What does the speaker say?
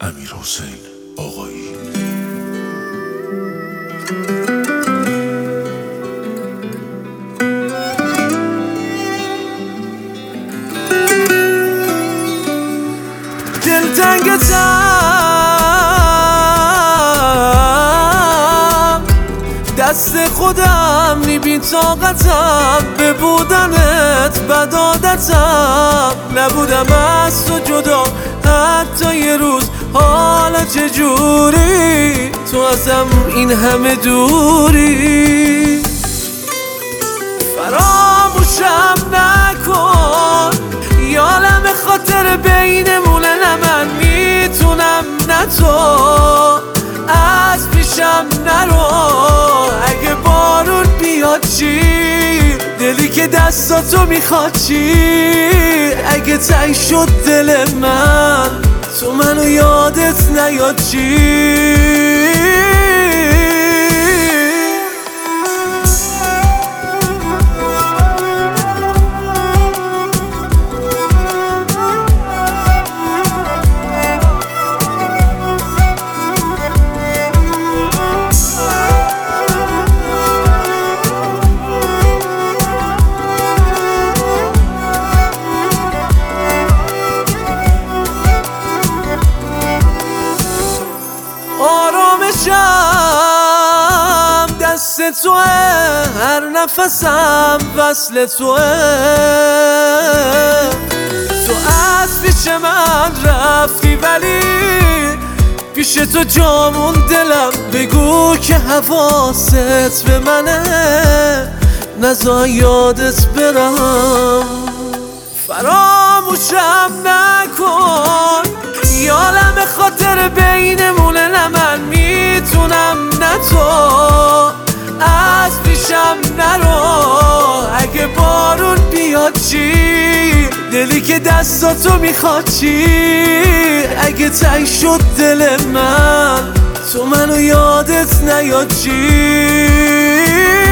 امیرحسین آقایی. دلتنگتم دست خودم نی طاقتم به بودنت بد عادتم نبودم از تو جدا حتی یه روز. حالا چجوری تو ازم این همه دوری؟ فراموشم نکن یالم خاطر بینمونه، نه من میتونم نه تو از پیشم نرو. اگه بارون بیاد چی؟ دلی که دستاتو میخواد چی؟ اگه تنگ شد دل من تو منو یادت نیاد چی؟ آرامشم دست توه، هر نفسم وصل توه. تو از پیش من رفتی ولی پیش تو جامون دلم. بگو که حواست به منه نذار یادت برم. فراموشم نکن یالم خاطر بینمونه، نه من میتونم نه تو از پیشم نرو. اگه بارون بیاد چی؟ دلی که دستاتو میخواد چی؟ اگه تنگ شد دل من تو منو یادت نیاد چی؟